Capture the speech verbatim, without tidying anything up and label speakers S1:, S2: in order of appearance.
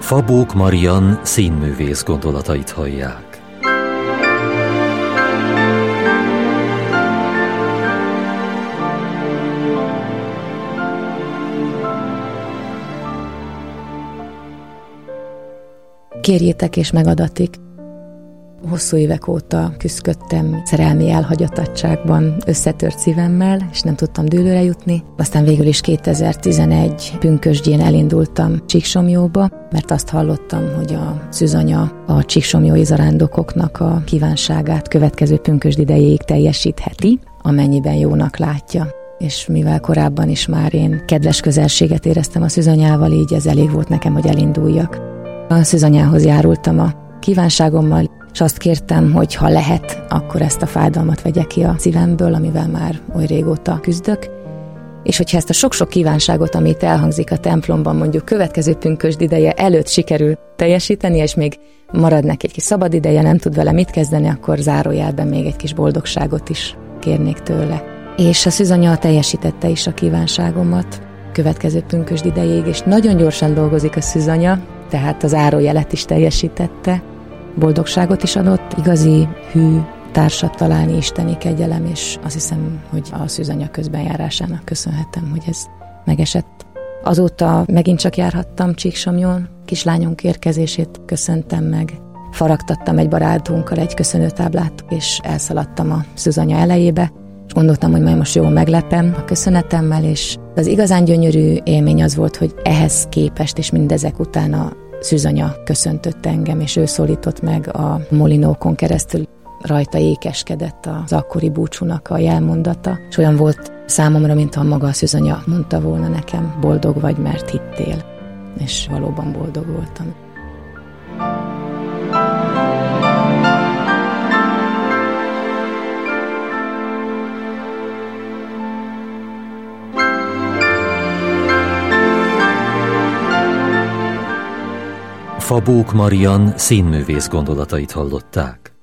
S1: Fabók Marian színművész gondolatait hallják.
S2: Kérjétek és megadatik. Hosszú évek óta küszködtem szerelmi elhagyatottságban, összetört szívemmel, és nem tudtam dűlőre jutni. Aztán végül is kétezer-tizenegy pünkösdjén elindultam Csíksomjóba, mert azt hallottam, hogy a szűzanya a csíksomjói zarándokoknak a kívánságát következő pünkösd idejéig teljesítheti, amennyiben jónak látja. És mivel korábban is már én kedves közelséget éreztem a szűzanyával, így ez elég volt nekem, hogy elinduljak. A szűzanyához járultam a kívánságommal, és azt kértem, hogy ha lehet, akkor ezt a fájdalmat vegye ki a szívemből, amivel már oly régóta küzdök, és hogyha ezt a sok-sok kívánságot, amit elhangzik a templomban, mondjuk következő pünkösd ideje előtt sikerül teljesíteni, és még marad neki egy kis szabad ideje, nem tud vele mit kezdeni, akkor zárójelben még egy kis boldogságot is kérnék tőle. És a szűzanya teljesítette is a kívánságomat következő pünkösd idejéig, és nagyon gyorsan dolgozik a szűzanya, tehát az zárójelet is teljesítette, boldogságot is adott, igazi, hű társat találni, isteni kegyelem, és azt hiszem, hogy a szűzanya közbenjárásának köszönhetem, hogy ez megesett. Azóta megint csak járhattam Csíksomjón, kislányunk érkezését köszöntem meg, faragtattam egy barátunkkal egy köszönőtáblát, és elszaladtam a szűzanya elejébe, és gondoltam, hogy majd most jól meglepem a köszönetemmel, és az igazán gyönyörű élmény az volt, hogy ehhez képest, és mindezek után a szűzanya köszöntött engem, és ő szólított meg a molinókon keresztül, rajta ékeskedett az akkori búcsúnak a jelmondata, és olyan volt számomra, mintha maga a szűzanya mondta volna nekem, boldog vagy, mert hittél, és valóban boldog voltam.
S1: Fabók Marian színművész gondolatait hallották.